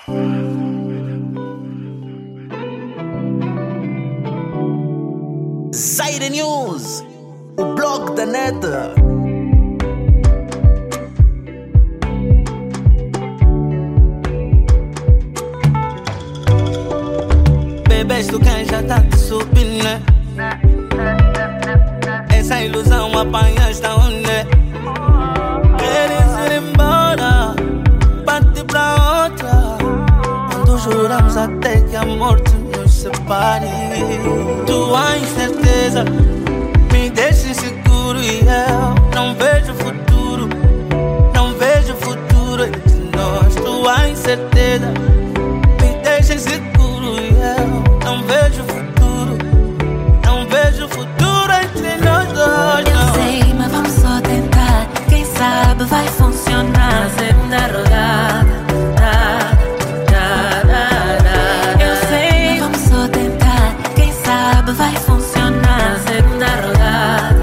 Zaire News, o blog da net. Bebês do quem já tá te subindo, né? Essa ilusão apanhas da onde? Queres ir embora, parte pra outra, quando juramos até que a morte nos separe. Tua incerteza me deixa inseguro e eu não vejo futuro, não vejo futuro entre nós. Tua incerteza me deixa inseguro e eu não vejo futuro, não vejo futuro entre nós dois. Eu sei, mas vamos só tentar. Quem sabe vai funcionar. Segunda rodada. Eu sei, mas vamos só tentar. Quem sabe vai funcionar. Segunda rodada.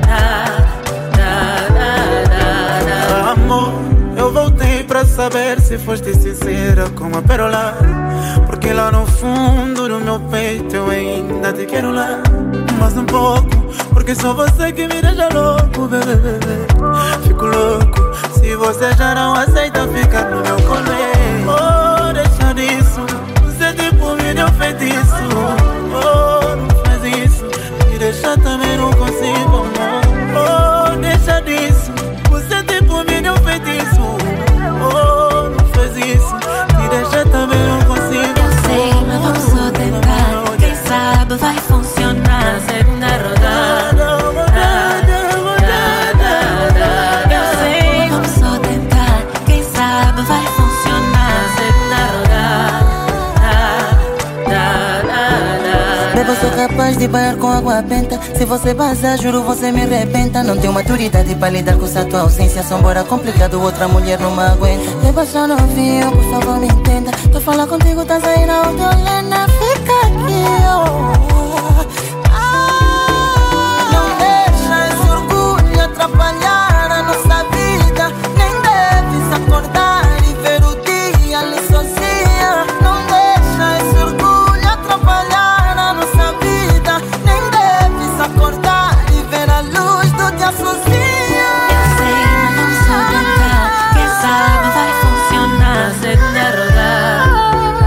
Amor, eu voltei pra saber se foste sincera como a pérola, porque lá no fundo do meu peito eu ainda te quero lá. Mais um pouco, porque só você que me deixa louco, bebê, bebê. Fico louco, se você já não aceita ficar no meu colo. Oh, deixa disso, você tipo me deu feitiço. Oh, não faz isso, me deixa também não consigo, amor. Oh, deixa disso, você tipo me deu feitiço. Oh, não faz isso, me deixa também não consigo. Eu sei, mas vamos só tentar. Quem sabe vai funcionar. Segunda rodada. Eu sei, vamos só tentar. Quem sabe vai funcionar. Segunda rodada. Bebo, sou capaz de banhar com água benta. Se você vazar, juro você me arrebenta. Não tenho maturidade pra lidar com essa tua ausência. São bora complicado, outra mulher não me aguenta. Debaixa novinho, por favor me entenda. Tô falando contigo, tá saindo a Helena. Fica aqui, Não deixa esse orgulho atrapalhar a nossa vida. Nem deves acordar e ver o dia ali sozinha. Não deixa esse orgulho atrapalhar a nossa vida. Nem deves acordar e ver a luz do dia sozinha. Eu sei, mas vamos só tentar. Quem sabe vai funcionar. Segunda rodada.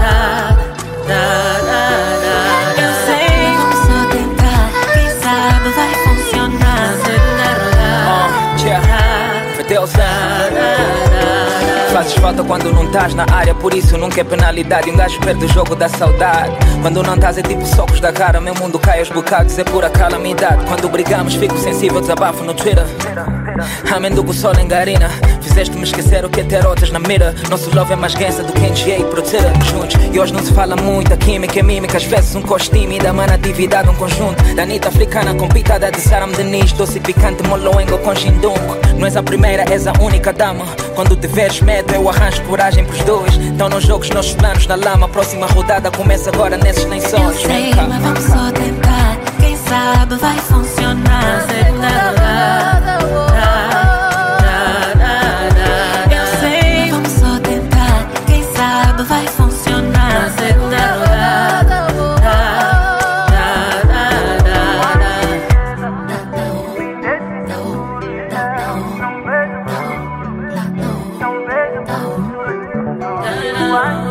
Eu sei, vamos só tentar. Quem sabe vai funcionar. Segunda rodada. Fazes falta quando não estás na área, por isso nunca é penalidade. Um gajo perde o jogo da saudade. Quando não estás é tipo socos da cara. Meu mundo cai aos bocados, é pura calamidade. Quando brigamos fico sensível, desabafo no Twitter. Amém do que o sol engarina. Fizeste-me esquecer o que é ter outras na mira. Nosso love é mais gansa do que NGA e Procera juntos. E hoje não se fala muito, a química é mímica. Às vezes um costume da manatividade um conjunto. Da Anitta africana com pitada de Saram Denise. Doce picante, moloengo com xindungo. Não és a primeira, és a única dama. Quando te veres medo eu arranjo coragem pros dois. Então nos jogos, nossos planos na lama. Próxima rodada começa agora nesses lençóis. Eu sei, mas vamos só tentar. Quem sabe vai funcionar. Segunda rodada. Eu sei, vamos só tentar. Quem sabe vai funcionar. Segunda rodada. Não vejo